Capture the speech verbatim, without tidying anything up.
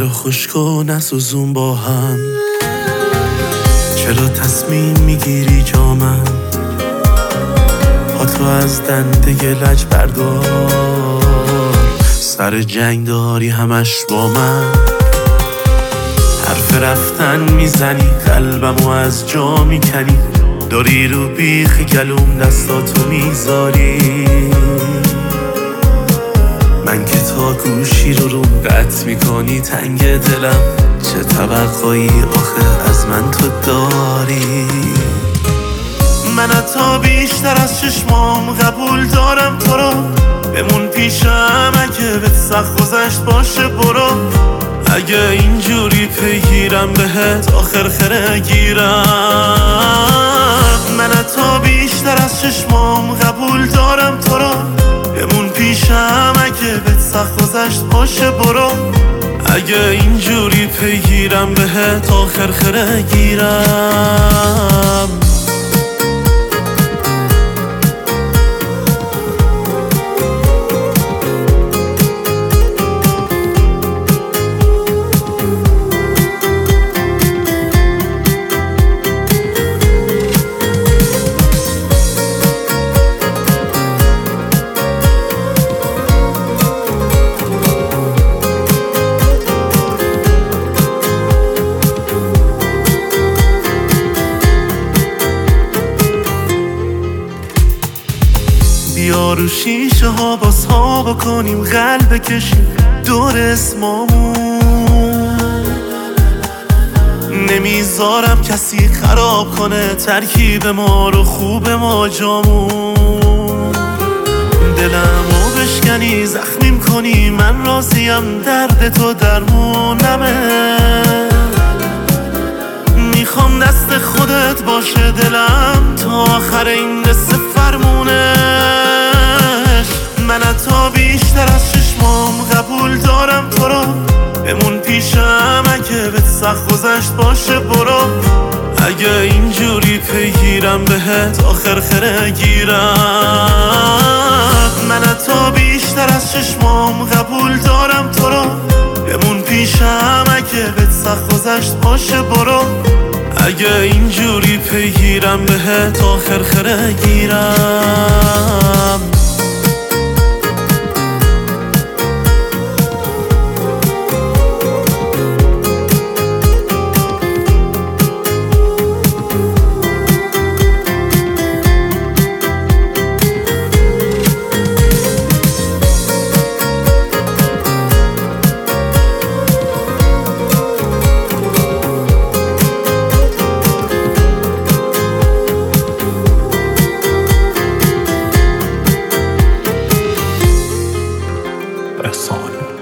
رو خوش کن نسوزون با هم. چرا تصمیم میگیری جا من؟ پاتو از دنده لج بردار، سر جنگ داری همش با من. حرف رفتن میزنی قلبمو از جا میکنی، داری رو بیخ گلوم دستاتو میذاری. من که تا گوشی رو روم قطع میکنی تنگ دلم، چه توقعی آخه از من تو داری؟ من حتی بیشتر از چشمام قبول دارم تو رو، بمون پیشم اگه بهت سخت گذشت باشه برو. اگه اینجوری پیگیرم بهت آخر خره گیرم. من حتی بیشتر از چشمام قبول دارم تو رو، بمون پیشم اگه بهت سخت گذشت باشه برو. اگه اینجوری پیگیرم بهت آخر خره گیرم. بیا رو شیشه ها باز ها بکنیم، قلب بکشیم دور اسمامون. نمیذارم کسی خراب کنه ترکیب ما رو، خوب ما جامون. دلمو بشکنی زخمیم کنی، من راضیم درد تو درمونمه. میخوام دست خودت باشه دلم تا آخر این قصه فرمونه. من حتی بیشتر از چشمام قبول دارم تو رو، بمون پیشم اگه بهت سخت گذشت باشه برو. اگه اینجوری پیگیرم بهت آخر خره گیرم. من حتی بیشتر از چشمام قبول دارم تو رو، بمون پیشم اگه بهت سخت گذشت باشه برو. اگه اینجوری پیگیرم بهت آخر خره گیرم. Son.